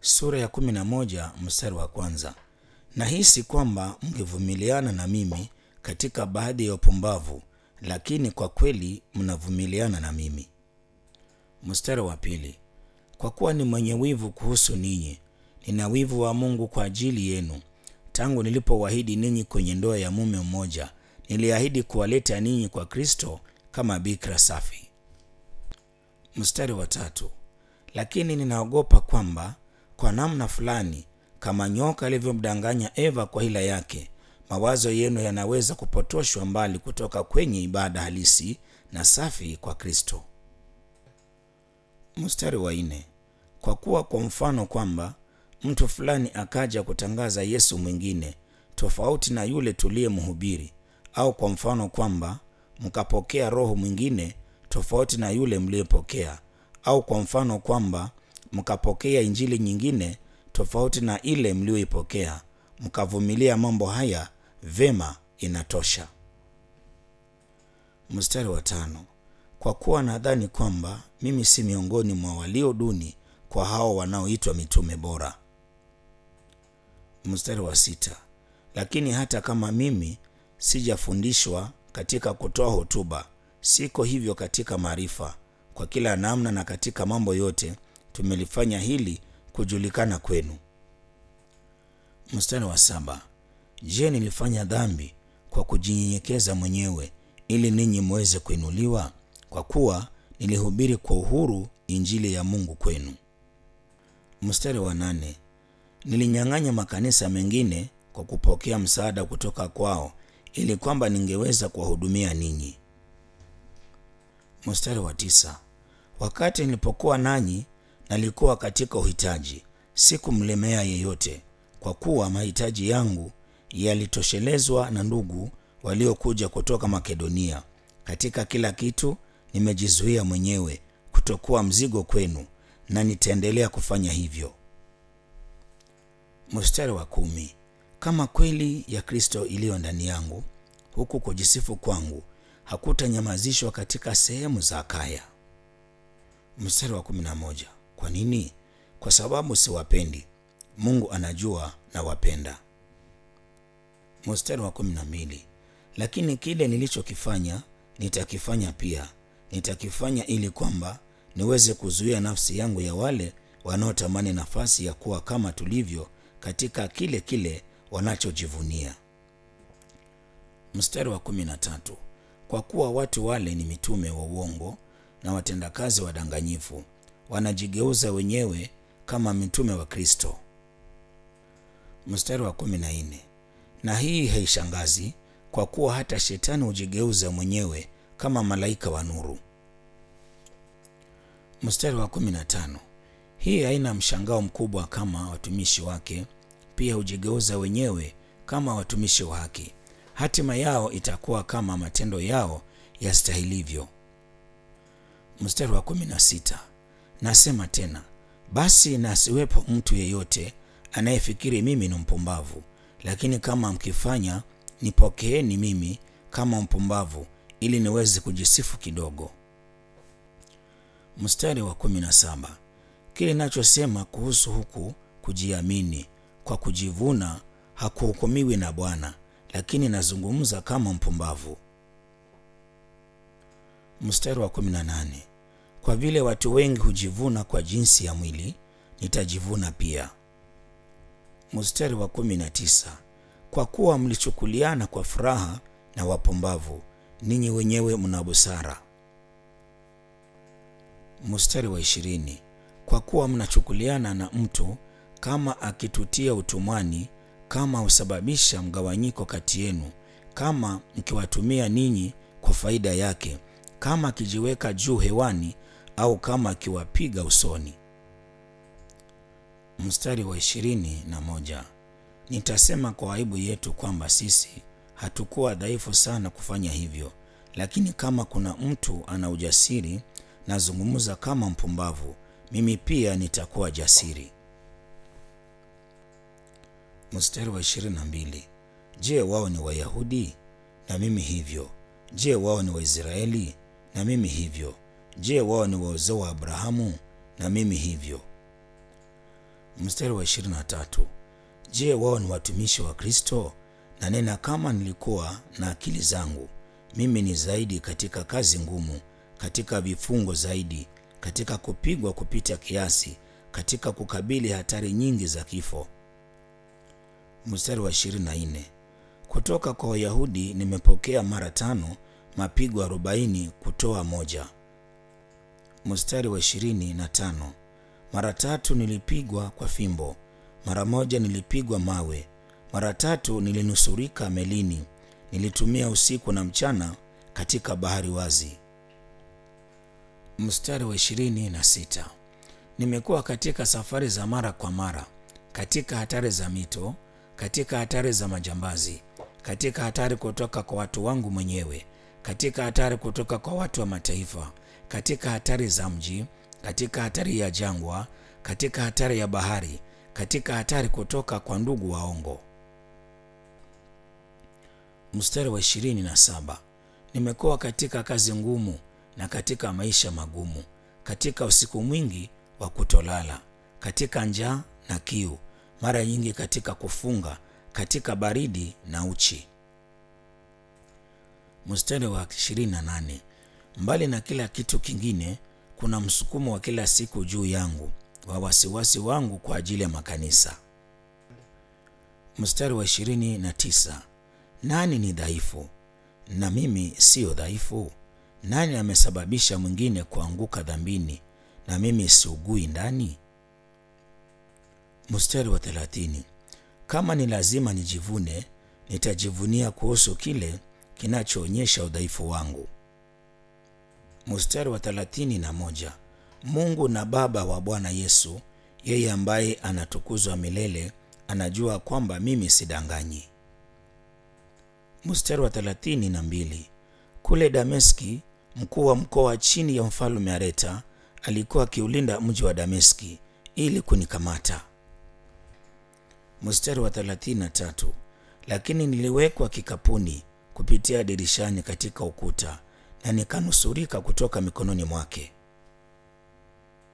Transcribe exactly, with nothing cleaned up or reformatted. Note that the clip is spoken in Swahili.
sura ya kumi na moja mstari wa kwanza. Nahisi kwamba mngevumiliana na mimi katika baadhi ya upumbavu, lakini kwa kweli mnavumiliana na mimi. Mstari wa pili. Kwa kuwa ni mwenye wivu kuhusu ninyi, nina wivu wa Mungu kwa ajili yenu. Tangu nilipowaahidi ninyi kwenye ndoa ya mume mmoja, niliahidi kuwaleta ninyi kwa Kristo kama bikira safi. Mstari wa tatu. Lakini ninaogopa kwamba kwa namna fulani, kama nyoka alivyomdanganya Eva kwa hila yake, mawazo yenu yanaweza kupotoshwa mbali kutoka kwenye ibada halisi na safi kwa Kristo. Mstari wa nne. Kwa kuwa kwa mfano kwamba mtu fulani akaja kutangaza Yesu mwingine tofauti na yule tuliyemhubiri, au kwa mfano kwamba mkapokea roho mwingine tofauti na yule mliyepokea, au kwa mfano kwamba mkapokea injili nyingine tofauti na ile mliyoipokea, mkavumilia mambo haya, vema, inatosha. Mstari wa tano. Kwa kuwa nadhani kwamba mimi si miongoni mwa walio duni kwa hao wanaoitwa mitume bora. Mstari wa sita. Lakini hata kama mimi sijafundishwa katika kutoa hotuba, siko hivyo katika maarifa. Kwa kila namna na katika mambo yote tumelifanya hili kujulikana kwenu. Mstari wa saba. Je, nilifanya dhambi kwa kujinyenyekeza mwenyewe ili ninyi muweze kuinuliwa? Kwa kuwa nilihubiri kwa uhuru injili ya Mungu kwenu. Mstari wa nane. Nilinyang'anya makanisa mengine kwa kupokea msaada kutoka kwao ili kwamba ningeweza kuwahudumia ninyi. Mstari wa tisa. Wakati nilipokuwa nanyi nalikuwa katika uhitaji, sikumlemea yeyote, kwa kuwa mahitaji yangu yalitoshelezwa na ndugu waliokuja kutoka Makedonia. Katika kila kitu nimejizuia mwenyewe kutokuwa mzigo kwenu, na nitaendelea kufanya hivyo. Mstari wa kumi. Kama kweli ya Kristo iliyo ndani yangu, huku kujisifu kwangu hakutanyamazishwa katika sehemu za Akaya. Mstari wa kumi na moja. Kwa nini? Kwa sababu siwapendi. Mungu anajua na wapenda. Mstari wa kumi na mbili. Lakini kile nilichokifanya nitakifanya pia, nitakifanya ili kwamba niweze kuzuia nafsi yangu ya wale wanaotamani nafasi ya kuwa kama tulivyo katika kile kile wanachojivunia. Mstari wa kumi na tatu. Kwa kuwa watu wale ni mitume wa uongo na watendakazi wadanganyifu, wanajigeuza wenyewe kama mitume wa Kristo. Mstari wa kumi na nne. Na hii haishangazi, kwa kuwa hata shetani hujigeuza mwenyewe kama malaika wa nuru. Mstari wa kumi na tano. Hii haina mshangao mkubwa, kama watumishi wake pia hujigeuza wenyewe kama watumishi wa haki. Hatima yao itakuwa kama matendo yao yastahilivyo. Mstari wa kumi na sita. Nasema tena, basi na asiwepo mtu yeyote anayefikiri mimi ni mpumbavu, lakini kama mkifanya, nipokeeni mimi kama mpumbavu ili niweze kujisifu kidogo. Mstari wa kumi na saba. Kile ninachosema kuhusu huku kujiamini kwa kujivuna hakuhukumiwi na Bwana, lakini nazungumza kama mpumbavu. Mstari wa kumi na nane. Kwa vile watu wengi hujivuna kwa jinsi ya mwili, nitajivuna pia. Mstari wa kumi na tisa. Kwa kuwa mlichukuliana kwa furaha na wapumbavu, ninyi wenyewe mna busara. Mstari wa ishirini. Kwa kuwa mnachukuliana na mtu kama akitutia utumwani, kama husababisha mgawanyiko kati yenu, kama mkiwatumia ninyi kwa faida yake, kama akijiweka juu hewani, au kama akiwapiga usoni. Mstari wa ishirini na moja. Nitasema kwa aibu yetu kwamba sisi hatukuwa dhaifu sana kufanya hivyo, lakini kama kuna mtu ana ujasiri, nazungumza kama mpumbavu, mimi pia nitakuwa jasiri. Mstari wa ishirini na mbili. Je, wao ni Wayahudi? Na mimi hivyo. Je, wao ni Waisraeli? Na mimi hivyo. Je, wao ni wa uzao wa Abrahamu? Na mimi hivyo. Mstari wa ishirini na tatu. Je, wao ni watumishi wa Kristo? Na nena kama nilikuwa na akili zangu. Mimi ni zaidi katika kazi ngumu, katika vifungo zaidi, katika kupigwa kupita kiasi, katika kukabili hatari nyingi za kifo. Mstari wa ishirini na nne. Kutoka kwa Wayahudi nimepokea mara tano mapigo arobaini kutoa moja. Mstari wa ishirini na tano. Mara tatu nilipigwa kwa fimbo, mara moja nilipigwa mawe, mara tatu nilinusurika melini, nilitumia usiku na mchana katika bahari wazi. Mstari wa ishirini na sita. Nimekuwa katika safari za mara kwa mara, katika hatari za mito, katika hatari za majambazi, katika hatari kutoka kwa watu wangu mwenyewe, katika hatari kutoka kwa watu wa mataifa, katika hatari za mji, katika hatari ya jangwa, katika hatari ya bahari, katika hatari kutoka kwa ndugu waongo. Mstari wa ishirini na saba. Nimekuwa katika kazi ngumu na katika maisha magumu, katika usiku mwingi wa kutolala, katika njaa na kiu, mara nyingi katika kufunga, katika baridi na uchi. Mstari wa ishirini na nane. Mbali na kila kitu kingine, kuna msukumo wa kila siku juu yangu, wa wasiwasi wangu kwa ajili ya makanisa. Mstari wa ishirini na tisa. Nani ni dhaifu? Na mimi sio dhaifu? Nani amesababisha mwingine kuanguka dhambini, na mimi siugui ndani? Mstari wa thelathini. Kama ni lazima nijivune, nitajivunia kuhusu kile kinachoonyesha udhaifu wangu. Mstari wa thelathini na moja. Mungu na Baba wa Bwana Yesu, yeye ambaye anatukuzwa milele, anajua kwamba mimi sidanganyi. Mstari wa thelathini na mbili. Kule Dameski, mkuu wa mkoa chini ya mfalme Areta alikuwa akiulinda mji wa Dameski ili kunikamata. Mstari wa thelathini na tatu. Lakini niliwekwa kikapuni kupitia dirishani katika ukuta, na nikanusurika kutoka mikononi mwake.